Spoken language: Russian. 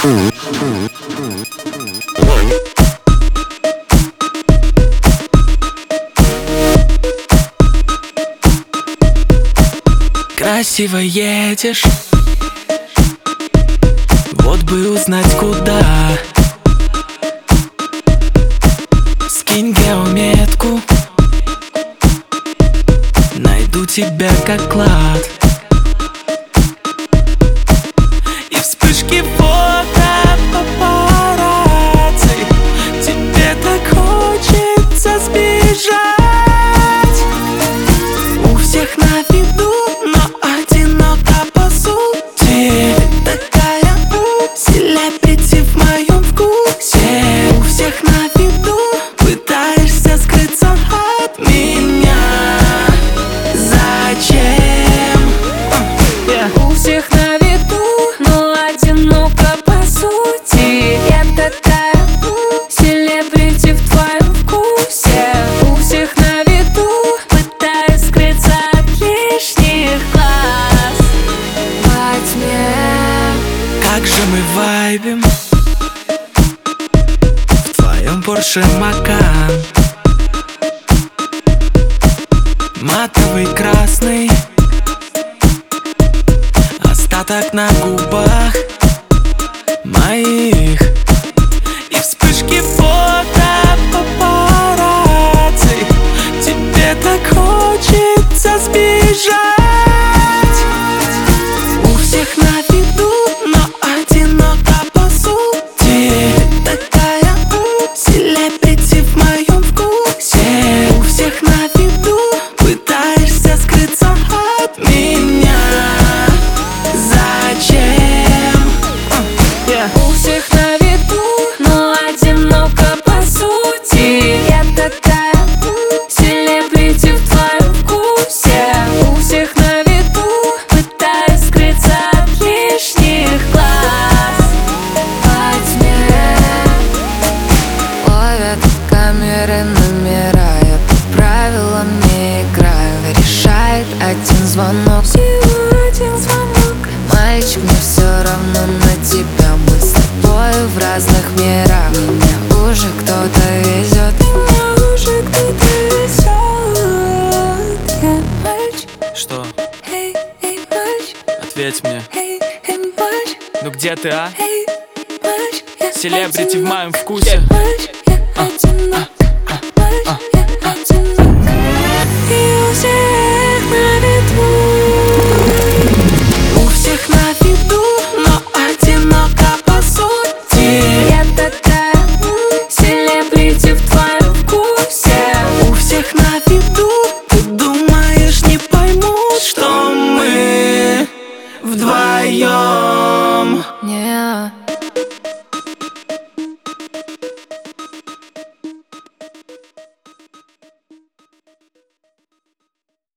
Красиво едешь, вот бы узнать куда. Скинь геометку, найду тебя как клад. И вспышки фото папарацци, тебе так хочется сбежать. У всех на виду, но одиноко по сути. Такая селебрити в моем вкусе. У всех на виду, пытаешься скрыться от меня. Зачем? У всех на виду, но одиноко по сути. Я такая селебрити в твоем вкусе. У всех на виду, пытаюсь скрыться от лишних глаз. Во тьме. Как же мы вайбим в твоем Порше Макан. Матовый красный, остаток на губах моих. И вспышки фото папарацци, тебе так хочется сбежать. У всех на виду, но одиноко по сути. Такая селебрити в моем вкусе. У всех на виду, пытаешься скрыться от меня. Зачем? У всех на виду, но одиноко по сути. Я такая селебрити в твоем вкусе. У всех на виду, пытаюсь скрыться от лишних глаз. Во тьме ловят камеры номера. Я по правилам не играю. Решает один звонок. Всего один звонок. Мальчик, мне все равно на тебя. Мы с тобой в разных мирах. Меня уже кто-то везет. Меня уже кто-то везет. Я мальчик. Что? Эй, эй, мальчик. Ответь мне. Эй, эй, мальчик. Ну где ты, а? Эй, мальчик. Я Селебрити в одинок. моем вкусе. Мальчик, я одинок. Мальчик, я одинок. И у всех на виду. У всех на виду, но одиноко по сути. Я такая селебрити в твоем вкусе. У всех на виду, ты думаешь, не поймут, что мы вдвоем. Не.